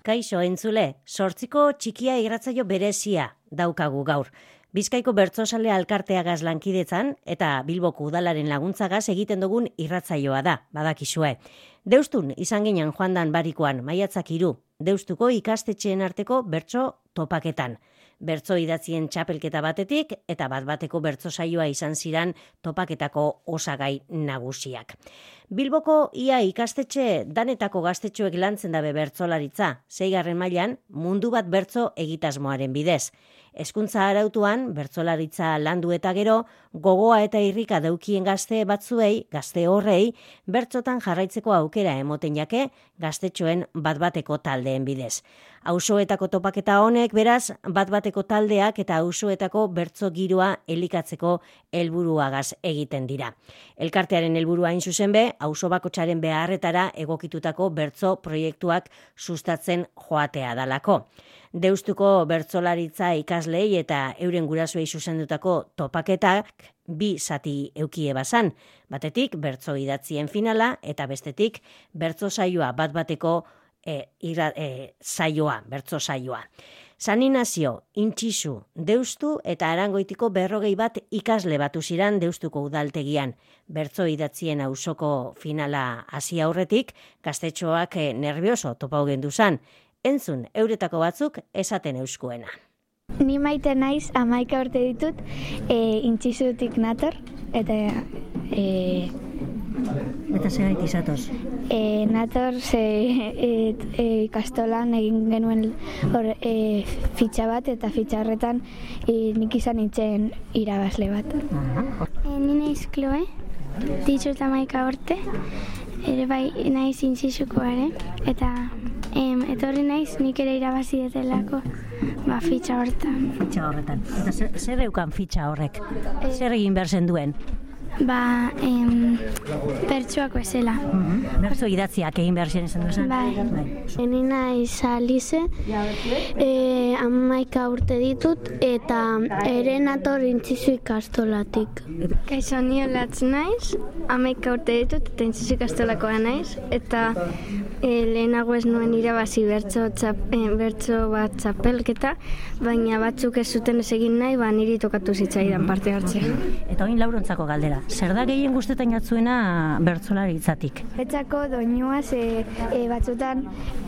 Kaixo entzule, 8ko txikia irratsaio berezia daukagu gaur. Bizkaiko bertsozale alkarteagaz lankidetzan eta Bilboko udalaren laguntzagaz egiten dugun irratsaioa da, badakizue. Deustun izan ginen joandan barikoan, maiatzak 3, Deustuko ikastetxeen arteko bertso topaketan. Bertso idatzien txapelketa batetik eta bat-bateko bertso saioa izan ziran topaketako osagai nagusiak. Bilboko ia ikastetxe danetako gaztetxoek lantzen dabe bertsolaritza, 6. mailan mundu bat bertso egitasmoaren bidez. Hezkuntza arautuan, bertsolaritza landu eta gero, gogoa eta irrika daukien gazte batzuei, gazte horrei, bertsotan jarraitzeko aukera emoten jake, gaztetxoen bat-bateko taldeen bidez. Auzoetako topaketa honek, beraz, bat-bateko taldeak eta auzoetako bertso giroa elikatzeko helburuagaz egiten dira. Elkartearen helburua hain zuzen be, auzo bakotsaren beharretara egokitutako bertso proiektuak sustatzen joatea dalako. Deustuko bertsolaritza ikaslei eta euren gurasoei zuzendutako topaketak 2 zati eukie bazan. Batetik bertso idatzien finala eta bestetik bertso saioa bat-bateko saioa, bertso saioa. San Inazio, Intxizu, Deustu eta Arangoitiko 41 ikasle batu ziran Deustuko udaltegian. Bertso idatzien auzoko finala hasi aurretik, gaztetxoak nervioso topau gendu zan. Entzun, euretako batzuk esaten euskuena. Ni Maite naiz, 11 urte ditut, Intxizutik nator, eta... Eta zegait izatoz? Nator ikastolan egin genuen fitxa bat, eta fitxa horretan nik izan nintzen irabazle bat. Ni naiz Chloe, ditut 11 urte, ere bai naiz Intxizukoare, eta etorri naiz nik ere irabazi detelako fitxa horretan. Fitxa horretan. Eta zer eukan fitxa horrek? Zer egin behar zen duen? Bertsoak bezala. Bertso idatziak egin behar zen duen? Bai. Ni naiz Alize, 11 urte ditut, eta ere nator Intxizu ikastolatik. Kaixo, ni Olatz naiz, 11 urte ditut, eta Intxizu ikastolakoa naiz, eta lehenago ez nuen irabazi bertso bat txapelketa, baina batzuk ez zuten ez egin nahi, niri tokatu zitzaidan parte hartzea. Eta oin laurontzako galdera, zer da gehien gustetan jatzuena bertsolaritzatik? Etzako doinuaz batzutan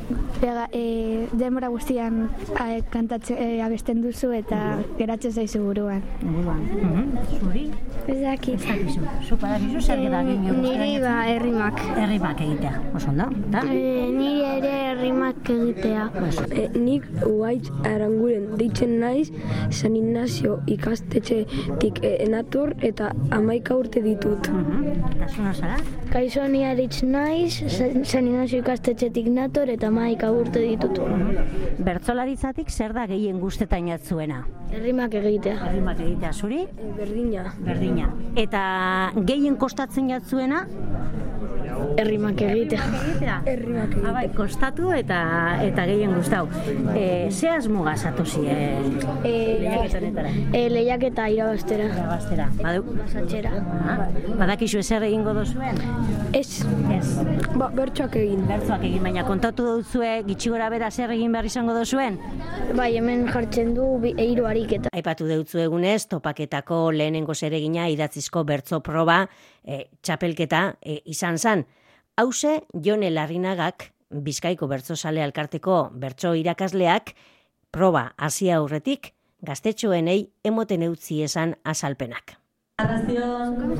denbora guztian abesten duzu eta geratzen zaizu buruan. Zuri? Ez daki. Ez dakizu. Zuk badakizu zer da gehien gustetan? Niri errimak. Errimak egitea, oso ondo? Niri ere errimak egitea. Nik Uaitz Aranguren deitzen naiz, San Inazio ikastetxetik nator eta 11 urte ditut. Eta zuna zara? Kaixo, ni Aritz naiz, San Inazio ikastetxetik nator eta 11 urte ditut. Bertsolaritzatik zer da gehien gustetan jatzuena? Errimak egitea. Errimak egitea, zuri? Berdina. Eta gehien kostatzen jatzuena? Errimak egitea. Bai, kostatu eta gehien gustau. Ze asmo gazatozi lehiaketanetara? Lehiaketa irabaztera. Badu? Pasatxera. Badakizu ezer egingo dozuen? Ez. Bertsoak egin. Bertsoak egin, baina kontatu duzue gitxi gora bera zer egin behar izango dozuen? Bai, hemen jartzen du 3 ariketa. Aipatu deutzu egunez, topaketako lehenengo zeregina idatzizko bertso proba txapelketa izan zan. Hauze, Jone Larrinagak, Bizkaiko bertsozale alkarteko bertso irakasleak, proba hasi aurretik, gaztetxoenei emoten eutzi esan azalpenak. Arrazion,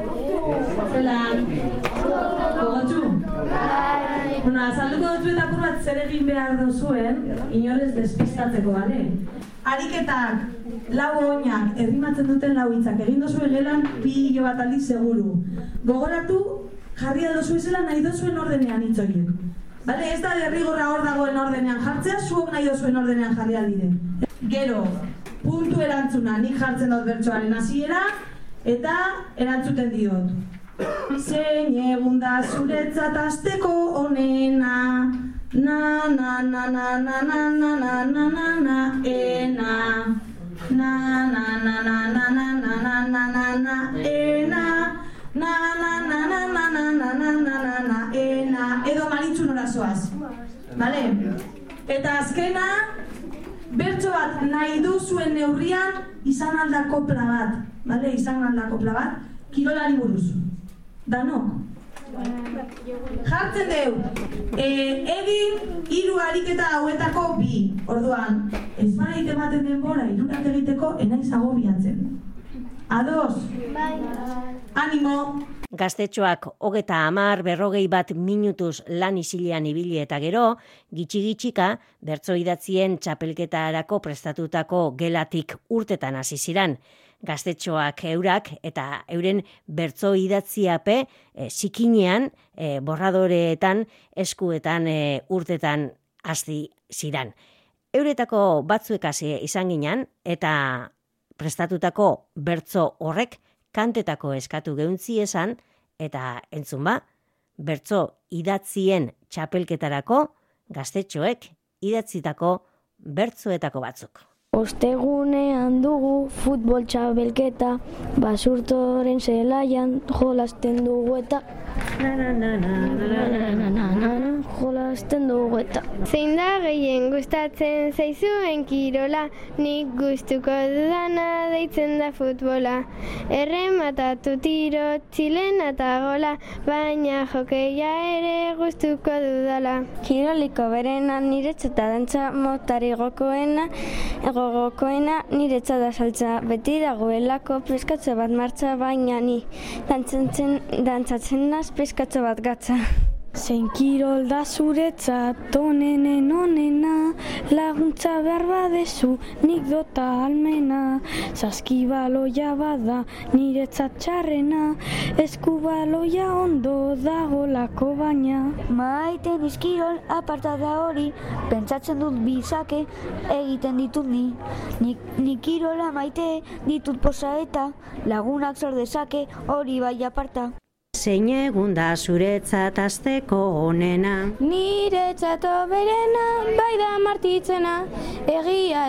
zelan, gogotxu? Azalduko dut eta bat zer egin behar duzuen, inorez despistatzeko, bale? Ariketak, 4 oinak, errimatzen duten 4 hitzak, egin duzuen gelan pilo bat aldiz seguru. Gogoratu, jarri aldozu izela nahi dozuen ordenean hitzoiek. Bale, ez da derrigorra hor dagoen ordenean jartzea, zuok nahi dozuen ordenean jarri aldire. Gero, puntu erantzuna, nik jartzen dut bertsoaren hasiera eta erantzuten diot. Zein egun da zuretzat asteko onena, na na na na na na na na na na na ena, na na na na na na na na na na na ena, na na na na na na na na na na na ena, edo Maritxu nora zoaz, bale? Eta azkena, bertso bat nahi duzuen neurrian izan alda kopla bat. Bale, izan alda kopla bat, kirolari buruz. Danok? Jartzen deu, egin 3 ariketa hauetako 2. Orduan, ez baita ematen denbora 3 egiteko enaiz agobiatzen. Ados? Bai. Animo! Gaztetxoak 30-40 minutuz lan isilean ibili eta gero, gitxi-gitxika, bertso idatzien txapelketarako prestatutako gelatik urtetan hasi ziren. Gaztetxoak eurak eta euren bertso idatziape zikinean, borradoreetan, eskuetan, urtetan hasi ziren. Euretako batzuek hasi izan ginen eta prestatutako bertso horrek kantetako eskatu geuntzi esan eta entzun ba, bertso idatzien txapelketarako gaztetxoek idatzitako bertsoetako batzuk. Ostegunean dugu futbol txapelketa, basurtoren zelaian jolasten dugu eta jolasten dugu eta. Zein da gehien gustatzen zaizuen kirola, nik gustuko dudana deitzen da futbola. Errematatu tiro, txilena eta gola, baina jokeia ere gustuko dudala. Kiroliko berena niretzata dantza motari gokoena niretzat da saltza. Beti dagoelako peskatxo bat martxa, baina ni dantzatzen naz peskatxo bat gatza. Zein kirol da zuretzat onenen onena, laguntza behar badezu nik dota almena. Saskibaloia bada niretzat txarrena, eskubaloia ondo dagolako baina. Maiten izkirol aparta da hori, pentsatzen dut bizake egiten ditut ni. Nik kirola maite ditut posa eta lagunak zor dezake hori bai aparta. Zein egun da zuretzat asteko onena? Niretzat berena, bai da martitzena, egia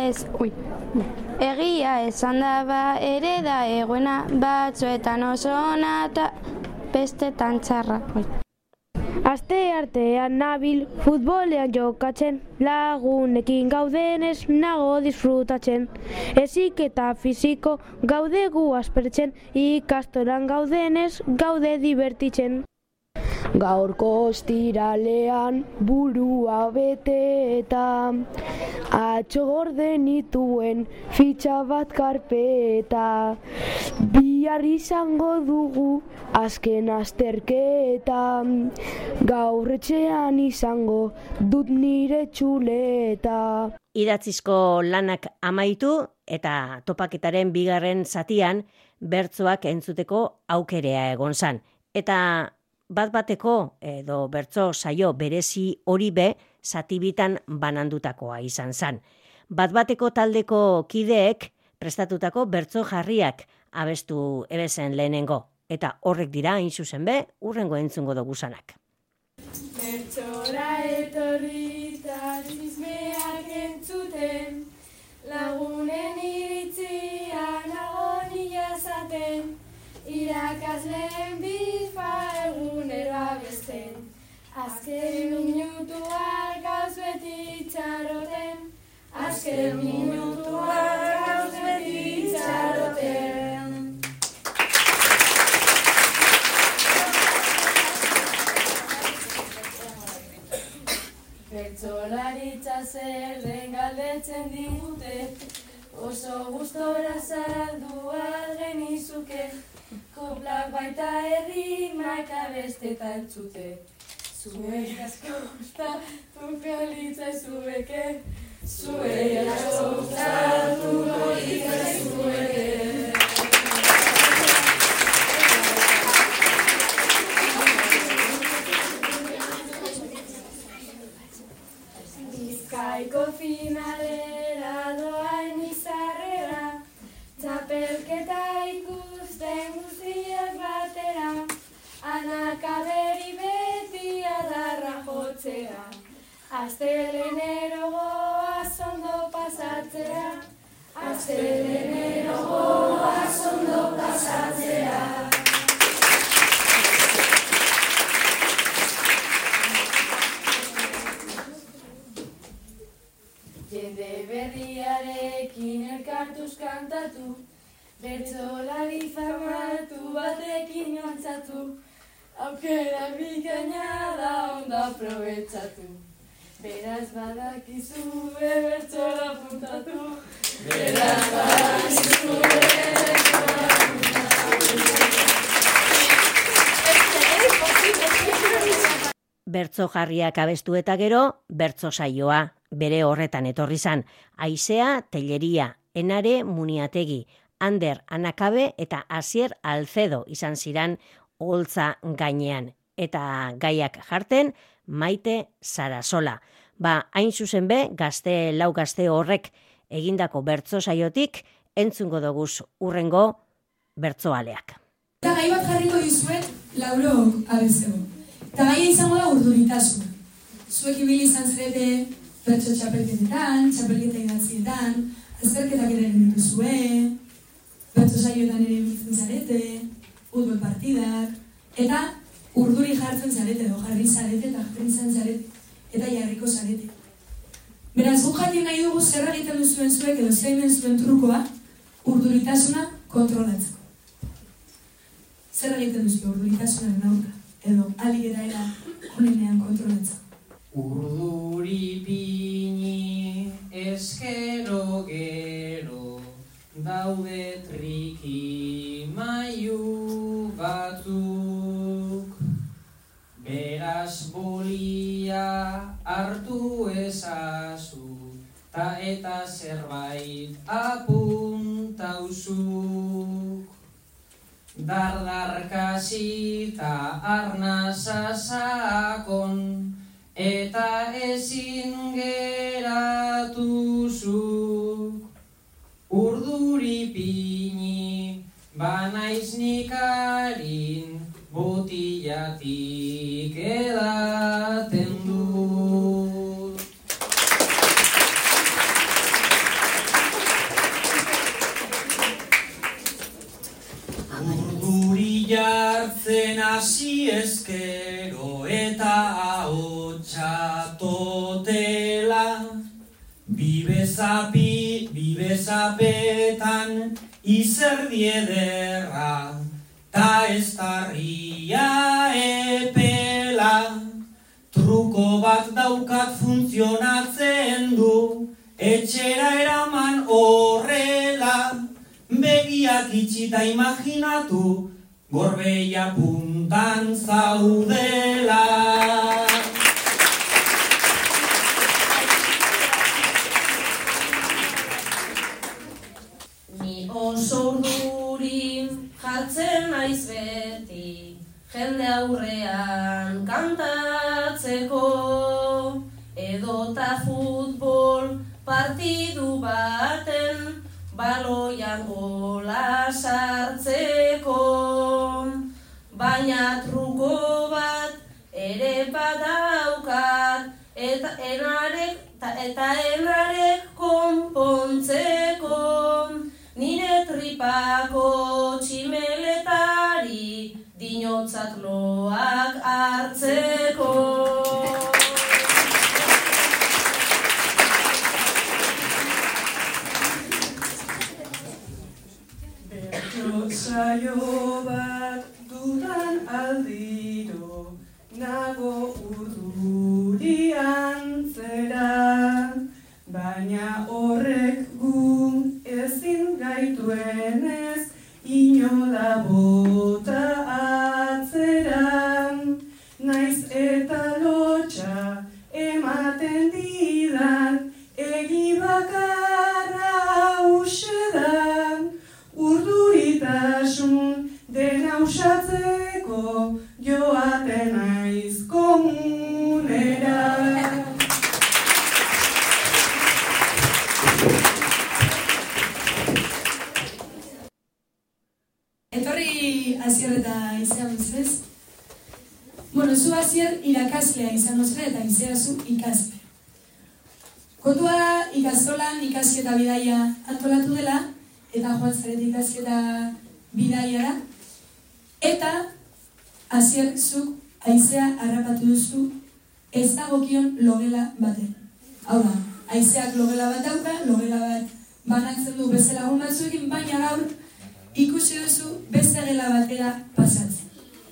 esan da ba ere da egoena, batzuetan oso ona eta bestetan txarra. Aste artean nabil futbolean jokatzen, lagunekin gaudenez nago disfrutatzen. Heziketa fisiko gaude gu aspertzen, ikastolan gaudenez gaude divertitzen. Gaurko ostiralean burua bete eta atzo gorde nituen fitxa bat karpeta. Bihar izango dugu azken azterketa, gaur etxean izango dut nire txuleta. Idatzizko lanak amaitu eta topaketaren 2. zatian bertsoak entzuteko aukerea egon zan. Eta bat-bateko edo bertso saio berezi hori be zatibitan banandutakoa izan zan. Bat-bateko taldeko kideek prestatutako bertso jarriak abestu ebezen lehenengo. Eta horrek dira hain zuzen be, hurrengo entzungo dugu zanak. Bertsora etorri eta txizmeak entzuten, lagunen iritzia nagonia zaten, irakasleen bifa egunero abesten, azken minutuak gauz beti txaroten, azken minutuak gauz beti txaroten. Bertsolaritza zer den galdetzen digute, oso gustora zaldua genizuke, koplak baita errimak abesteta entzute. Zuei asko gustatuko litzaizueke, zuei asko gustatuko litzaizueke. Bizkaiko finalera doain izarrera, txapelketa ikusten guztiak batera, anakaberi beti adarra jotzea, astelenero goaz ondo pasatzea, astelenero goaz ondo pasatzea. Bertsolari famatu batekin ontzatu, aukera bikaina da ondo aprobetxatu. Beraz badakizue bertsola puntatu, beraz badakizue bertsola puntatu. Bertso jarriak abestu eta gero, bertso saioa, bere horretan etorri zan. Aizea Telleria, Enare Muniategi, Ander Anakabe eta Asier Alcedo izan ziran oholtza gainean. Eta gaiak jarten Maite Sarasola. Hain zuzen be, lau gazte horrek egindako bertso saiotik entzungo doguz urrengo bertsoaleak. Eta gai bat jarriko dizuet Lauro abezego. Eta gaia izango da urduritasuna. Zuek ibili izan zarete bertso txapelketetan, txapelketa idatzietan, azterketak ere egin dituzue, bertso saioetan ere ibiltzen zarete, futbol partidak, eta urduri jartzen zarete, edo jarri zarete eta jarri izan zarete, eta jarriko zarete. Beraz, guk jakin nahi dugu zer egiten duzuen zuek edo zeimen zuen trukoa urduritasuna kontrolatzeko. Zer egiten duzu urduritasunaren aurka, edo alik era honenean kontrolatzeko. Urduripini eskero gero daude triki maiu batzuk. Beraz bolia hartu ezazu, ta eta zerbait apuntauzuk. Dardarkasi ta arnaza sakon, eta ezin geratuzuk. Urduripini banaiz nikarin, botillatik edaten dut. Urduri jartzen hasi ezkero eta ahotsa totela, bibezapetan izerdi ederra, ta ez tarria epela. Truko bat daukat funtzionatzen du, etxera eraman horrela. Begiak itxita imaginatu, gorbeia puntan zaudela. Ni oso urduri jartzen naiz beti, jende aurrean kantatzeko, edota futbol partidu baten baloian gola sartzeko. Baina truko bat ere badaukat, eta enarek konpontzeko, nire tripako tximeletari dinotzat loak hartzeko. Saio bat dudan aldiro, nago urduri antzera, baina horrek gu ezin gaituenez, inola bota atzera. Naiz eta lotxa ematen didan, egi bakarra usedan. Urduritasun dena usatzeko joaten naiz komunera. Etorri Asier eta Aizea bezez. Zu Asier irakaslea izango zera eta Aizea zu ikasle. Kontua ikastolan ikasi eta bidaia antolatu dela, eta joan zarete ikasi eta bidaiara, eta Asier zuk Aizea harrapatu duzu ez dagokion logela baten. Hau da, Aizeak logela bat dauka, logela bat banatzen du beste lagun batzuekin, baina gaur ikusi duzu beste gela batera pasatzen.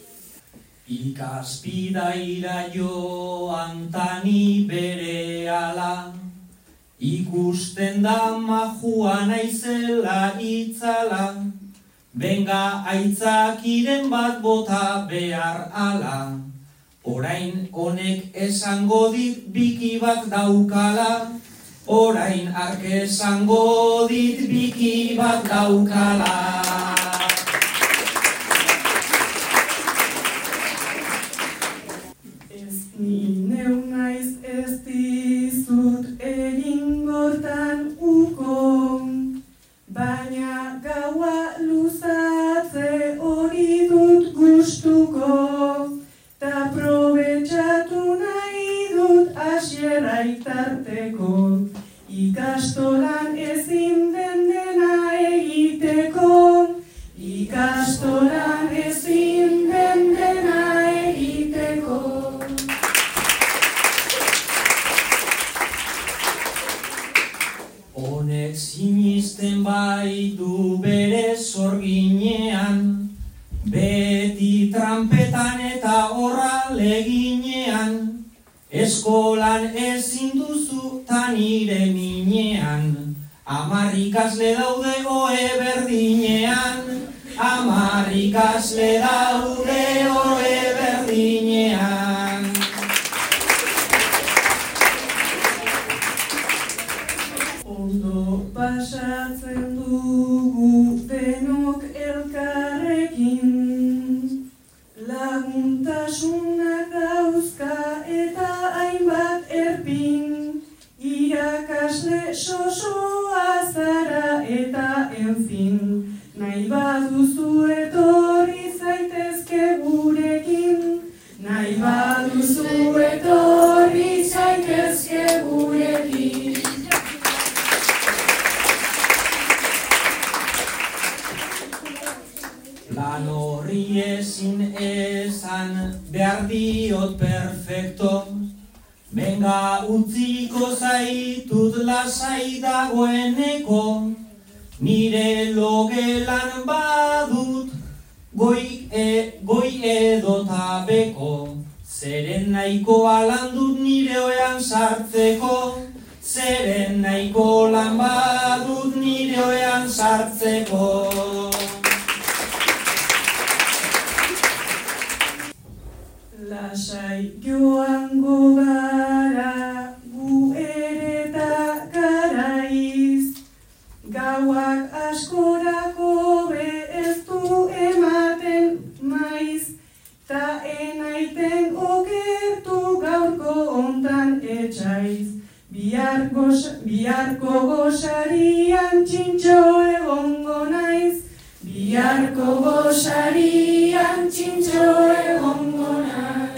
Ikaspidaira joan tani berehala, ikusten da majua naizela itzala, benga aitzakiren bat bota behar ala, orain honek esango dit biki bat daukala, orain ark esango dit biki bat daukala. Ni neu naiz ez dizut egin gortan uko, baina gaua luzatze hori dut gustuko, ta probetxatu nahi dut hasiera itarteko, ikastolan ezin den dena egiteko, ikastolan ezin den dena egiteko. Honek sinisten baitu bere sorginean, beti trampetan eta horra leginean, eskolan ezin duzu ta nire minean, 10 ikasle daude ohe berdinean, 10 ikasle daude ohe berdinean. Ondo pasatzen dugu denok elkarrekin, laguntasunak dauzka eta hainbat erpin, irakasle sosoa zara eta enfin, nahi baduzu etorri zaitezke gurekin, nahi baduzu etorri zaitezke gurekin. Lan horri ezin esan behar diot perfecto, benga utziko zaitut lasai dagoeneko, nire logelan badut goi edota beko, zeren nahikoa lan dut nire oean sartzeko, zeren nahiko lan badut nire oean sartzeko. Lasai joango gara gu ere eta garaiz, gauak askorako be ez du ematen maiz, ta enaiten okertu gaurko ontan etxaiz, biharko gosarian txintxo egongo naiz, biharko gosarian txintxo egongo naiz.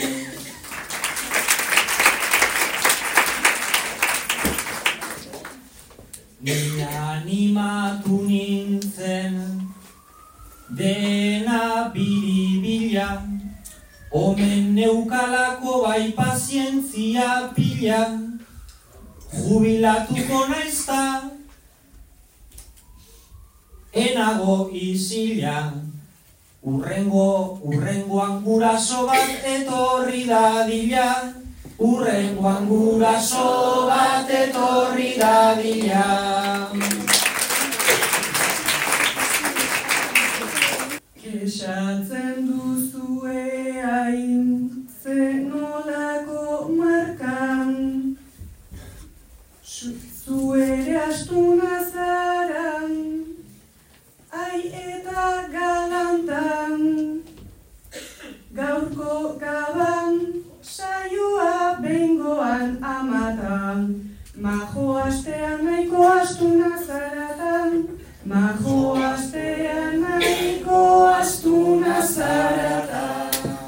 Ni animatu nintzen dena biribila, omen neukalako bai pazientzia pila, jubilatuko naizta enago isila, urrengoan guraso bat etorri dadila, urrengoan guraso bat etorri dadila. Kexatzen duzue hain zenolako markan, zu ere astuna zara, ai eta galantan, gaurko gaban saioa behingoan amatan, majo astean nahiko astuna zaratan, majo astean nahiko astuna zaratan.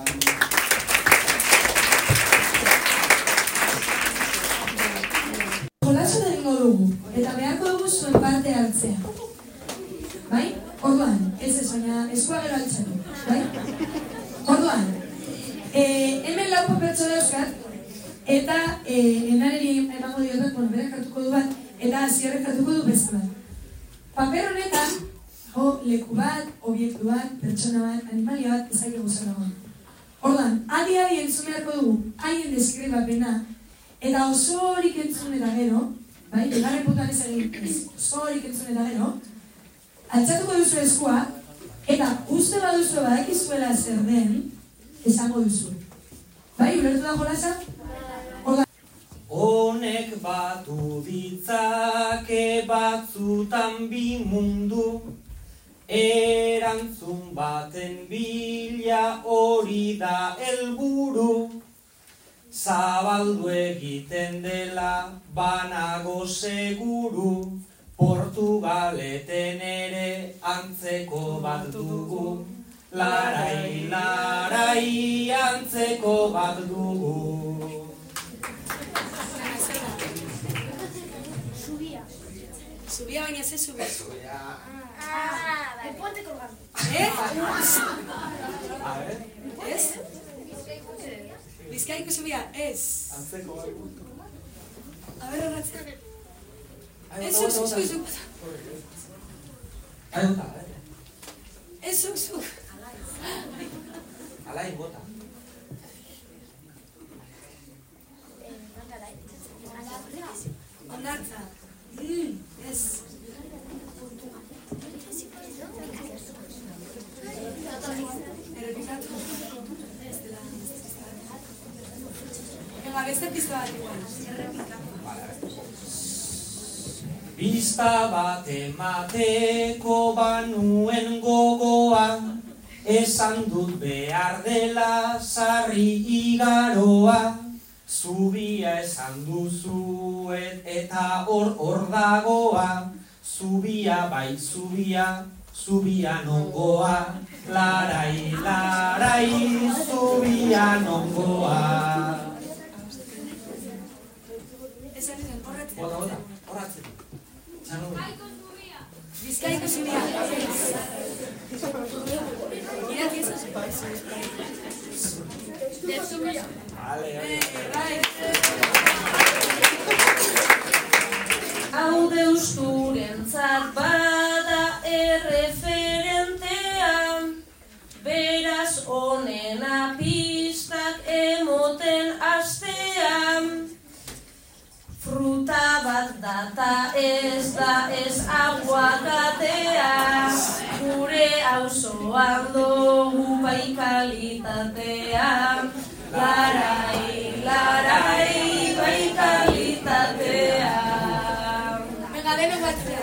Jolasu da egingo dugu, eta beharko dugu zuen parte hartzea. Bai? Orduan, ez baina eskua gero altzatu. Bai? Orduan, hemen 4 pertsona euskat, eta enareri emango diotak, berak hartuko du bat, eta Hasierrek hartuko du beste bat. Paper honetan, leku bat, obiektu bat, pertsona bat, animalia bat, ezagir guzan dagoen. Ordan, adi entzun beharko dugu, haien deskribapena, eta oso horik entzun eta gero, bai, egarren putan ez egin, oso horik entzun eta gero, altxatuko duzu eskua, eta uste baduzu badakizuela zer den, esango duzu. Bai, ulertu da jolasa? Honek batu ditzake batzutan bi mundu, erantzun baten bila hori da helburu. Zabaldu egiten dela banago seguru, Portugaleten ere antzeko bat dugu. Larai, larai, antzeko bat dugu. Subia baina ze subia. El puente colgante. A ver. Ez? Bizkaiko subia, ez. Antzeko bat dugu. A ver, horretzen. Ez, zuk. Ez, zuk. Alai, bota. Ondartza. Ez. Errepikatu. Venga, beste pista bat igual. Pista bat emateko banuen gogoa, esan dut behar dela sarri igaroa. Zubia esan duzuet eta hor dagoa, zubia bai zubia nongoa, larai, larai, zubia nongoa. Bota, horratzen. Bizkaiko zubia. Irati ez zubia. Hau deusturentzat bada erreferentea, beraz honena pistak emoten astean. Fruta bat data ez da ez aguakatea, gure auzoan dugu bai kalitatea. Larai, larai, bai kalitatea. Venga, deno batzea.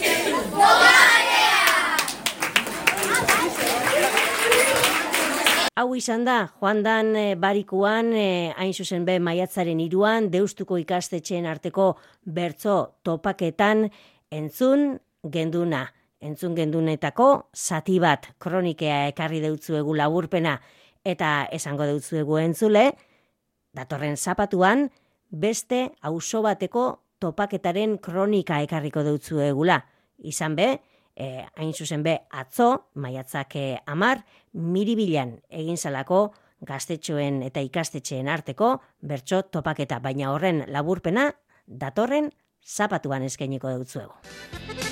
Hau izan da, joan dan barikuan, hain zuzen be maiatzaren 3an, Deustuko ikastetxeen arteko bertso topaketan entzun genduna. Entzun gendunetako zati bat kronikea ekarri deutzuegu laburpena eta esango deutzuegu entzule, datorren zapatuan beste auzo bateko topaketaren kronika ekarriko deutzuegula. Izan be, hain zuzen be atzo, maiatzak 10, Miribilan egin zalako gaztetxoen eta ikastetxeen arteko bertso topaketa, baina horren laburpena datorren zapatuan eskainiko deutzuegu.